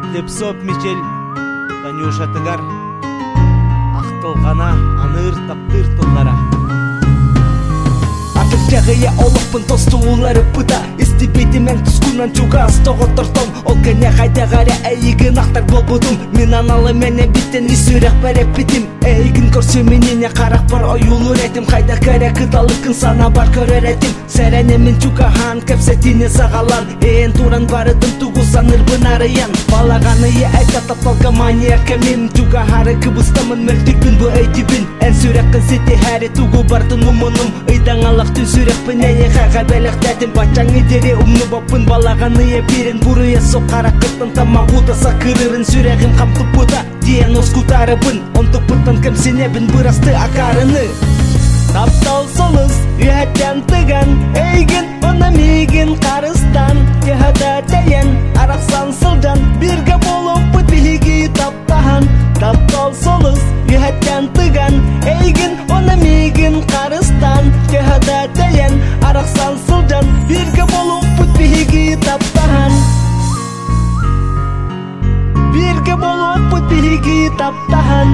Лепсоп Мичел, Танюша Тыгар, Ақтылғана, Аныр таптыр тұллара. Жағыя олықпын тосты олары бұда Истебейді мен түскінен чуға астығы тұртым Ол кәне қайда ғара әйігін ақтар бол бұдым Мен аналы мәне біттен исүрек бәрек бітім Әйігін көрсе менене қарақ бар ойулыр әтім Қайда кәрі қыдалықын сана бар көрер әтім Сәрәне мен чуға хан кәпсетіне сағалан Эйін туран барыдым туғызаныр бұнарыян Балағаны е әйта тапталға манияр кәмем Чуға хары кыбыстамын мөлтікпін бұ әйтібін Ән сүрек қынсеті әрі туғы бардың ұмыным Ыйдан алақ түсірек пінәне қаға бәлік тәтім Бачаңы дере ұмны бапын балағаны е берін Бұрыя соқара қыттын тамағуда сақырырын Сүрегім қамтып бұда дейін оскутарыбын Онтық бұттан кәмсенебін бұрасты ақарыны Таптал солыз үйәттен тыған Әйгін оны мейгін қарыстан Кехада тәйен арақсан сылдан Бірге болып бұт білігі таптахан Таптал солыз үйәттен тыған Әйгін оны мейгін қарыстан Кехада тәйен арақсан сылдан Бірге болып бұт білігі таптахан Бірге болып бұт білігі таптахан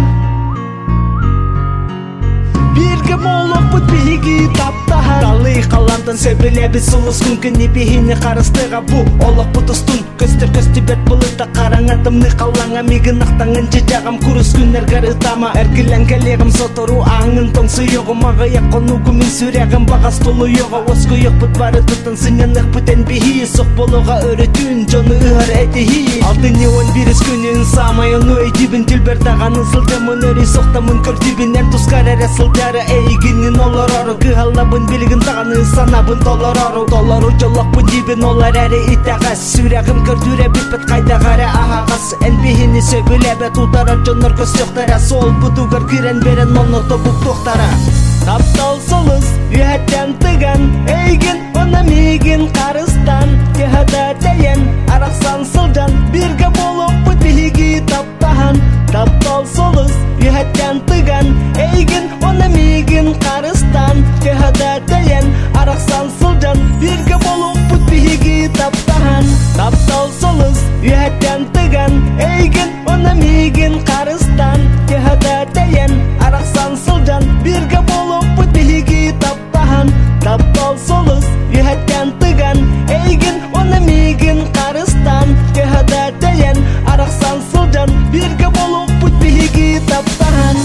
Бірге болып бұт білігі таптахан Далы қалантын сөбілебі сұлыс күнкін ебейіне қарыстыға бұ Олық бұтыстың көстер көстебет бұлыта қараңатымны қалаңа Мегін ақтаңын жежағам күріс күнер ғарытама Әркілен кәлегім сотыру аңын тоң сұйығым Ағыя қонуғы мен сүрегім бағас толу еға Осқы еқ бұт бары тұтын сыңынық бұтен бейі Соқ болуға өрітін жоны ұғар әтіхи Алтын еуін біріс күнін самайын өйдібін Түлбердағанын сылдымын өрі соқтамын көрдібін Ән тұскар әрі сылдары әйгінін олар ару Кығалабын білгін тағаны санабын долар ару Долар ұжылақпын дебін олар әрі итағас Сүрегім көрдіре бітпет қайда ғара ағағас Әнбейіні сөбілебе тұтара жоныр көз тоқтара Сол бұдуғар кірен берен оны тобук тоқтара Таптал солыз үйәттен тыған Әйгін оны мейгін қарыстан Кехада тәйен арақсан сылдан Бірге болып бұт білігі таптахан Таптал солыз үйәттен тыған Әйгін оны мейгін қарыстан Кехада тәйен арақсан сылдан Бірге болып бұт білігі таптахан Таптал солыз үйәттен тыған Әйгін оны мейгін қарыстан Кехада тәйен арақсан сылдан Бірге болып бұт білігі таптахан Таптал солыз үйәттен тыған Әйгін оны мейгін қарыстан Кехада тәйен арақсан сылдан Бірге болып бұт білігі таптахан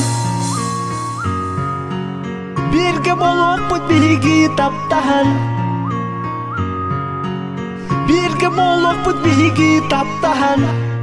Бірге болып бұт білігі таптахан Бірге болып бұт білігі таптахан